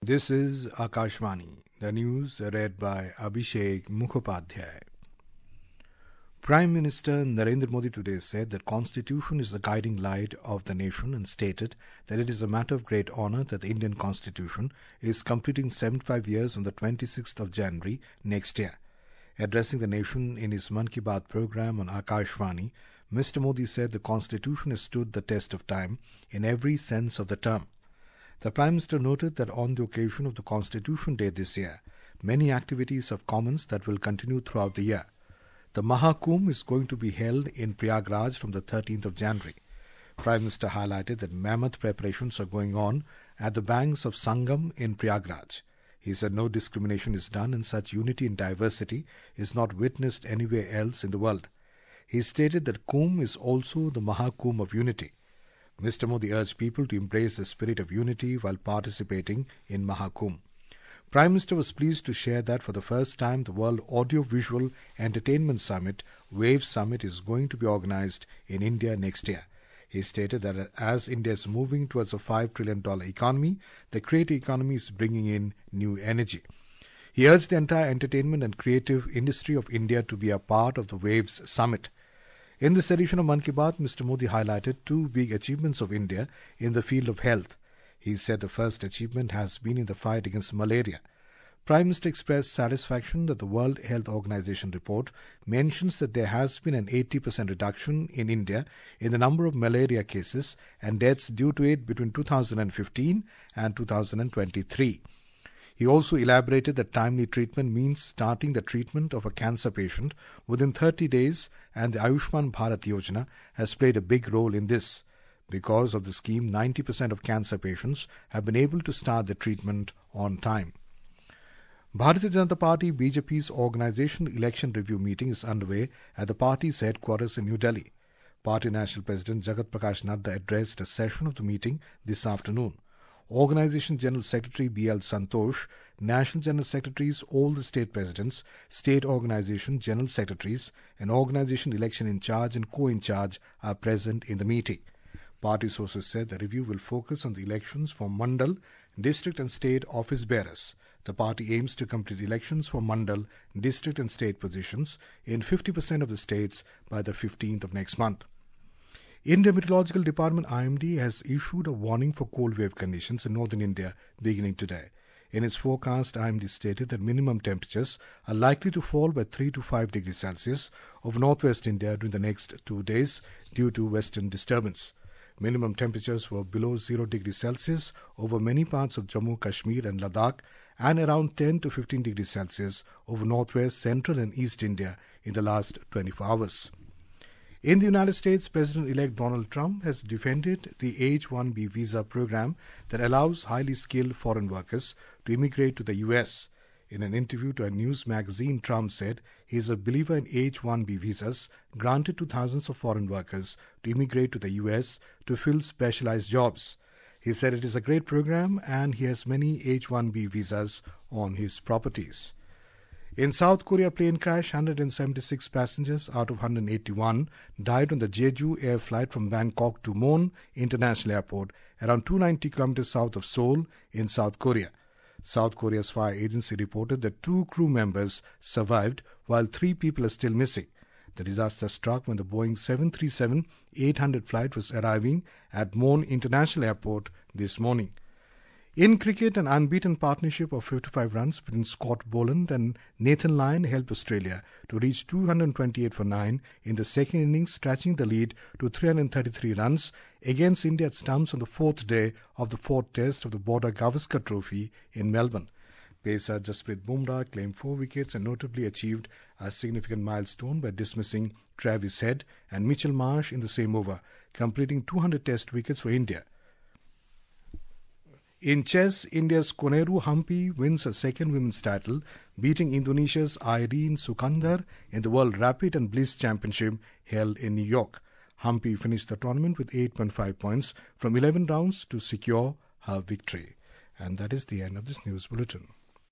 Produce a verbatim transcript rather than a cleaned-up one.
This is Akashvani, the news read by Abhishek Mukhopadhyay. Prime Minister Narendra Modi today said that Constitution is the guiding light of the nation and stated that it is a matter of great honor that the Indian Constitution is completing seventy-five years on the twenty-sixth of January next year. Addressing the nation in his Mann Ki Baat program on Akashvani, Mister Modi said the Constitution has stood the test of time in every sense of the term. The Prime Minister noted that on the occasion of the Constitution Day this year, many activities have commenced that will continue throughout the year. The Mahakumbh is going to be held in Prayagraj from the thirteenth of January. Prime Minister highlighted that mammoth preparations are going on at the banks of Sangam in Prayagraj. He said no discrimination is done and such unity in diversity is not witnessed anywhere else in the world. He stated that Kumbh is also the Mahakumbh of unity. Mister Modi urged people to embrace the spirit of unity while participating in Mahakumbh. Prime Minister was pleased to share that for the first time the World Audio-Visual Entertainment Summit, WAVE Summit, is going to be organized in India next year. He stated that as India is moving towards a five trillion dollars economy, the creative economy is bringing in new energy. He urged the entire entertainment and creative industry of India to be a part of the WAVE's summit. In this edition of Mann Ki Baat, Mister Modi highlighted two big achievements of India in the field of health. He said the first achievement has been in the fight against malaria. Prime Minister expressed satisfaction that the World Health Organization report mentions that there has been an eighty percent reduction in India in the number of malaria cases and deaths due to it between two thousand fifteen and two thousand twenty-three. He also elaborated that timely treatment means starting the treatment of a cancer patient within thirty days, and the Ayushman Bharat Yojana has played a big role in this. Because of the scheme, ninety percent of cancer patients have been able to start the treatment on time. Bharatiya Janata Party B J P's organizational election review meeting is underway at the party's headquarters in New Delhi. Party National President Jagat Prakash Nadda addressed a session of the meeting this afternoon. Organization General Secretary B L Santosh, National General Secretaries, all the state presidents, state organization general secretaries, and organization election in charge and co-in charge are present in the meeting. Party sources said the review will focus on the elections for Mandal, district and state office bearers. The party aims to complete elections for Mandal, district and state positions in fifty percent of the states by the fifteenth of next month. India Meteorological Department I M D has issued a warning for cold wave conditions in northern India beginning today. In its forecast, I M D stated that minimum temperatures are likely to fall by three to five degrees Celsius over northwest India during the next two days due to western disturbance. Minimum temperatures were below zero degrees Celsius over many parts of Jammu, Kashmir and Ladakh, and around ten to fifteen degrees Celsius over northwest, central and east India in the last twenty-four hours. In the United States, President-elect Donald Trump has defended the H one B visa program that allows highly skilled foreign workers to immigrate to the U S. In an interview to a news magazine, Trump said he is a believer in H one B visas granted to thousands of foreign workers to immigrate to the U S to fill specialized jobs. He said it is a great program and he has many H one B visas on his properties. In South Korea, plane crash, one hundred seventy-six passengers out of one hundred eighty-one died on the Jeju air flight from Bangkok to Mon International Airport, around two hundred ninety kilometers south of Seoul in South Korea. South Korea's fire agency reported that two crew members survived while three people are still missing. The disaster struck when the Boeing seven thirty-seven eight hundred flight was arriving at Mon International Airport this morning. In cricket, an unbeaten partnership of fifty-five runs between Scott Boland and Nathan Lyon helped Australia to reach two hundred twenty-eight for nine in the second innings, stretching the lead to three hundred thirty-three runs against India at stumps on the fourth day of the fourth test of the Border Gavaskar Trophy in Melbourne. Pacer Jasprit Bumrah claimed four wickets and notably achieved a significant milestone by dismissing Travis Head and Mitchell Marsh in the same over, completing two hundred test wickets for India. In chess, India's Koneru Hampi wins a second women's title, beating Indonesia's Irene Sukandar in the World Rapid and Bliss Championship held in New York. Hampi finished the tournament with eight point five points from eleven rounds to secure her victory. And that is the end of this news bulletin.